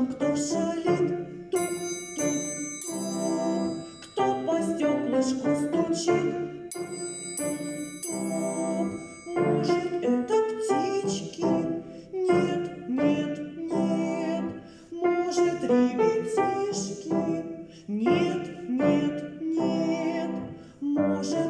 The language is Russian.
там кто шалит? Тук-тук-тук. Кто по стеклышку стучит? Тук-тук-тук. Может, это птички? Нет, нет, нет. Может, ребятишки? Нет, нет, нет. Может,